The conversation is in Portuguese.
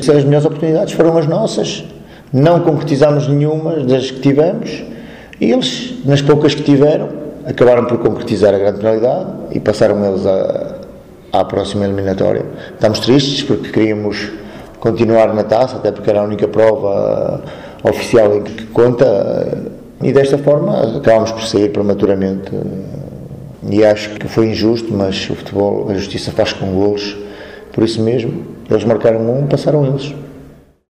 As melhores oportunidades foram as nossas, não concretizámos nenhuma das que tivemos e eles, nas poucas que tiveram, acabaram por concretizar a grande penalidade e passaram eles à próxima eliminatória. Estamos tristes porque queríamos continuar na taça, até porque era a única prova oficial em que conta, e desta forma acabámos por sair prematuramente. E acho que foi injusto, mas o futebol, a justiça faz com golos, por isso mesmo, eles marcaram um, passaram eles.